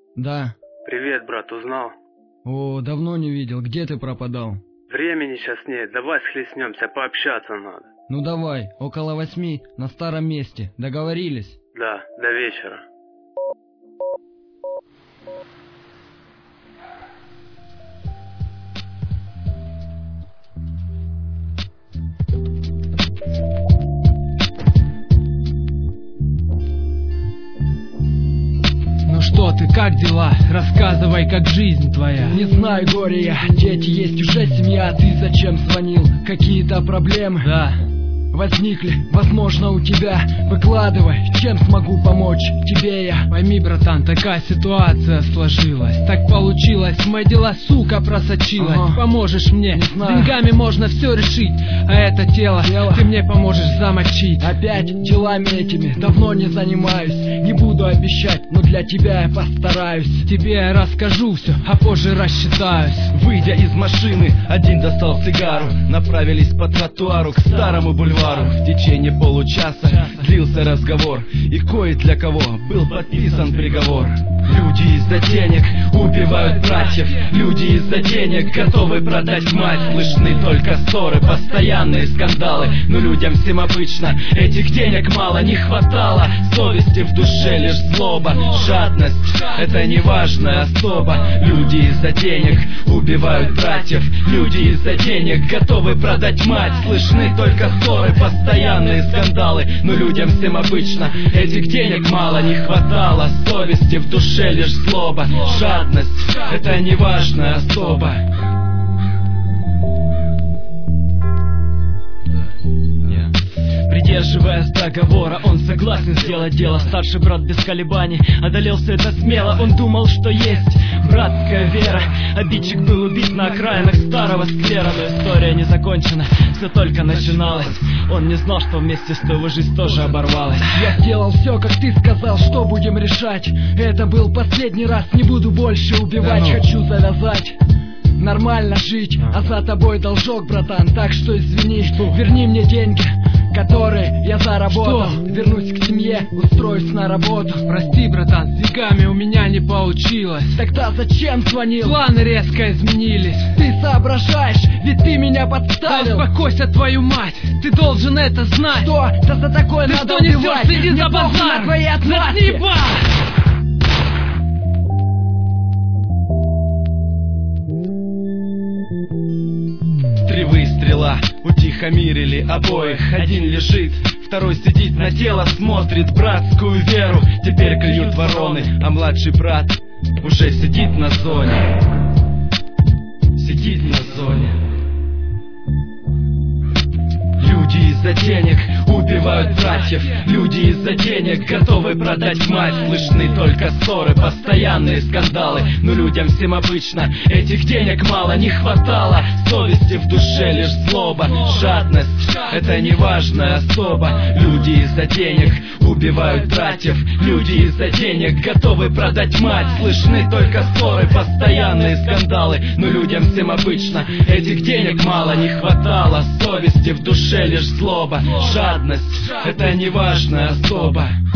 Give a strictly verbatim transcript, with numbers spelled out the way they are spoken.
Да. Привет, брат, узнал? О, давно не видел. Где ты пропадал? Времени сейчас нет, давай схлестнемся, пообщаться надо. Ну давай, около восьми, на старом месте. Договорились? Да, до вечера. Ну что ты, как дела? Рассказывай, как жизнь твоя. Не знаю, горе я, дети есть, уже семья. Ты зачем звонил? Какие-то проблемы? Да. Возникли, возможно, у тебя. Выкладывай, чем смогу помочь тебе я. Пойми, братан, такая ситуация сложилась. Так получилось, в мои дела, сука, просочилась. Ага. Поможешь мне, Не с знаю. деньгами можно все решить. А это тело, Тело. ты мне поможешь замочить. Опять делами этими давно не занимаюсь. Не буду обещать, но для тебя я постараюсь. Тебе я расскажу все, а позже рассчитаюсь. Выйдя из машины, один достал сигару. Направились по тротуару к старому бульвару. В течение получаса длился разговор, и кое для кого был подписан приговор. Люди из-за денег убивают братьев. Люди из-за денег готовы продать мать. Слышны только ссоры, постоянные скандалы. Но людям всем обычно этих денег мало не хватало. Совести в душе лишь злоба, жадность — это неважная особа. Люди из-за денег убивают братьев. Люди из-за денег готовы продать мать. Слышны только ссоры, постоянные скандалы. Но людям всем обычно этих денег мало не хватало. Совести в душе лишь злоба, жадность — это неважная особа. Придерживаясь договора, он согласен сделать дело. Старший брат без колебаний одолел все это смело. Он думал, что есть братская вера. Обидчик был убит на окраинах старого сквера. Но история не закончена, все только начиналось. Он не знал, что вместе с той его жизнь тоже оборвалась. Я сделал все, как ты сказал, что будем решать. Это был последний раз, не буду больше убивать. Да ну. Хочу завязать, нормально жить. А за тобой должок, братан, так что извини. Что? Верни мне деньги, которые я заработал. Что? Вернусь к семье, устроюсь на работу. Прости, братан, с деньгами у меня не получилось. Тогда зачем звонил? Планы резко изменились. Ты соображаешь, ведь ты меня Да подставил. успокойся, твою мать, ты должен это знать. Что? Да за такое Ты надо что несешь? убивать. Иди Мне за похуй на базар. твои Заткни отмазки. бар. Три выстрела утихомирили обоих. Один лежит, второй сидит на тело, смотрит братскую веру. Теперь клюют вороны, а младший брат уже сидит на зоне. Сидит на зоне. Люди из-за денег убивают братьев. Люди из-за денег готовы продать мать. Слышны только ссоры, постоянные скандалы. Но людям всем обычно этих денег мало не хватало. Совести в душе лишь злоба, жадность — это неважная особа. Люди из-за денег убивают братьев. Люди из-за денег готовы продать мать. Слышны только ссоры, постоянные скандалы. Но людям всем обычно этих денег мало не хватало. Совести в душе лишь злоба, жадность — это неважная особа.